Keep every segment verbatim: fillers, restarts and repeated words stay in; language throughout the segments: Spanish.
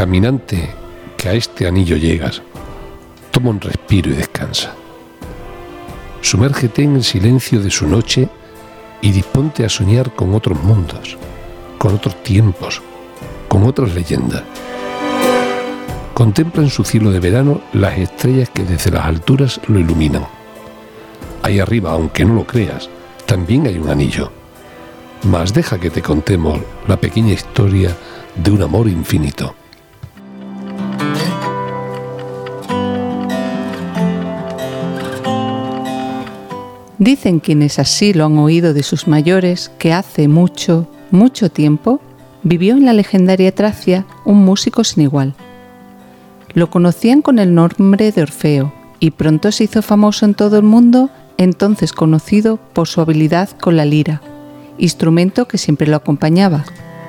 Caminante, que a este anillo llegas, toma un respiro y descansa. Sumérgete en el silencio de su noche y disponte a soñar con otros mundos, con otros tiempos, con otras leyendas. Contempla en su cielo de verano las estrellas que desde las alturas lo iluminan. Ahí arriba, aunque no lo creas, también hay un anillo. Mas deja que te contemos la pequeña historia de un amor infinito. Dicen quienes así lo han oído de sus mayores que hace mucho, mucho tiempo vivió en la legendaria Tracia un músico sin igual. Lo conocían con el nombre de Orfeo y pronto se hizo famoso en todo el mundo, entonces conocido por su habilidad con la lira, instrumento que siempre lo acompañaba.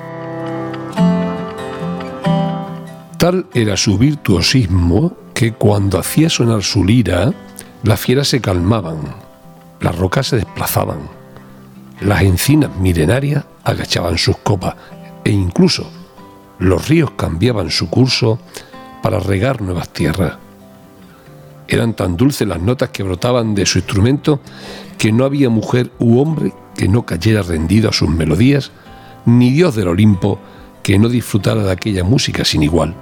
Tal era su virtuosismo que cuando hacía sonar su lira, las fieras se calmaban, las rocas se desplazaban, las encinas milenarias agachaban sus copas e incluso los ríos cambiaban su curso para regar nuevas tierras. Eran tan dulces las notas que brotaban de su instrumento que no había mujer u hombre que no cayera rendido a sus melodías, ni dios del Olimpo que no disfrutara de aquella música sin igual.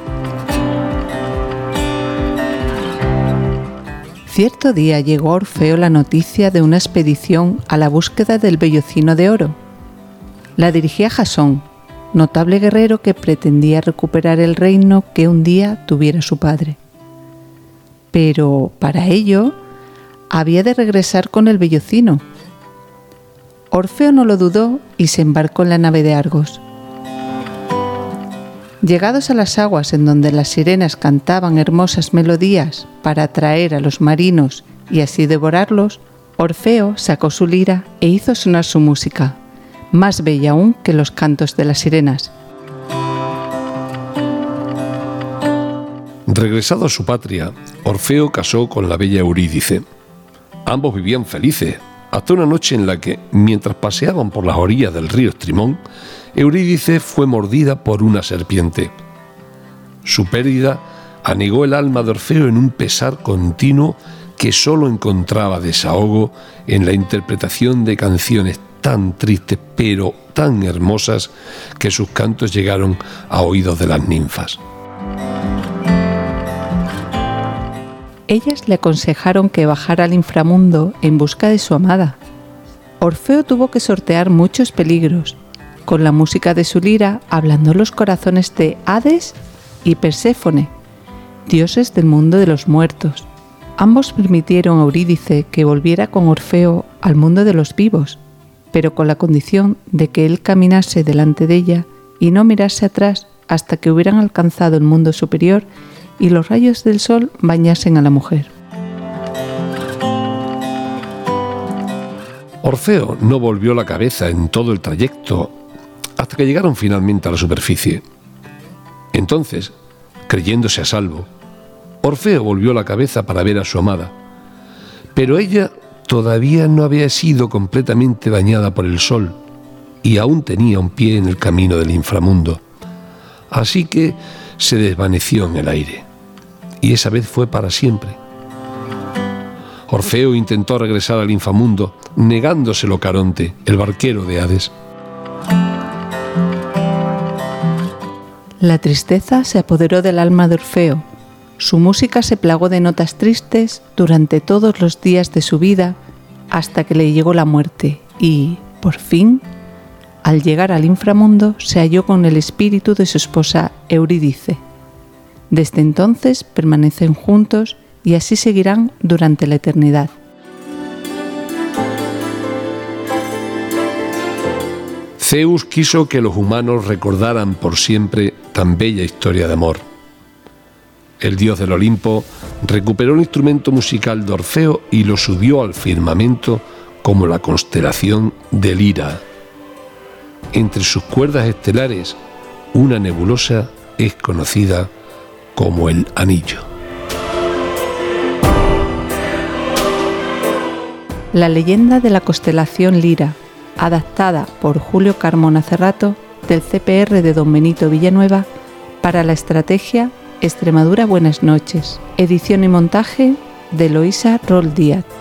Cierto día llegó a Orfeo la noticia de una expedición a la búsqueda del vellocino de oro. La dirigía Jasón, notable guerrero que pretendía recuperar el reino que un día tuviera su padre. Pero para ello había de regresar con el vellocino. Orfeo no lo dudó y se embarcó en la nave de Argos. Llegados a las aguas en donde las sirenas cantaban hermosas melodías para atraer a los marinos y así devorarlos, Orfeo sacó su lira e hizo sonar su música, más bella aún que los cantos de las sirenas. Regresado a su patria, Orfeo casó con la bella Eurídice. Ambos vivían felices, hasta una noche en la que, mientras paseaban por las orillas del río Estrimón, Eurídice fue mordida por una serpiente. Su pérdida anegó el alma de Orfeo en un pesar continuo que sólo encontraba desahogo en la interpretación de canciones tan tristes pero tan hermosas que sus cantos llegaron a oídos de las ninfas. Ellas le aconsejaron que bajara al inframundo en busca de su amada. Orfeo tuvo que sortear muchos peligros, con la música de su lira hablando los corazones de Hades y Perséfone, dioses del mundo de los muertos. Ambos permitieron a Eurídice que volviera con Orfeo al mundo de los vivos, pero con la condición de que él caminase delante de ella y no mirase atrás hasta que hubieran alcanzado el mundo superior y los rayos del sol bañasen a la mujer. Orfeo no volvió la cabeza en todo el trayecto hasta que llegaron finalmente a la superficie. Entonces, creyéndose a salvo, Orfeo volvió la cabeza para ver a su amada, pero ella todavía no había sido completamente bañada por el sol y aún tenía un pie en el camino del inframundo, así que se desvaneció en el aire, y esa vez fue para siempre. Orfeo intentó regresar al inframundo, negándoselo Caronte, el barquero de Hades. La tristeza se apoderó del alma de Orfeo. Su música se plagó de notas tristes durante todos los días de su vida hasta que le llegó la muerte y, por fin, al llegar al inframundo, se halló con el espíritu de su esposa Eurídice. Desde entonces permanecen juntos y así seguirán durante la eternidad. Zeus quiso que los humanos recordaran por siempre tan bella historia de amor. El dios del Olimpo recuperó el instrumento musical de Orfeo y lo subió al firmamento como la constelación de Lira. Entre sus cuerdas estelares, una nebulosa es conocida como el Anillo. La leyenda de la constelación Lira, adaptada por Julio Carmona Cerrato, del C P R de Don Benito Villanueva, Para la estrategia, Extremadura Buenas Noches. Edición y montaje de Eloísa Roll Díaz.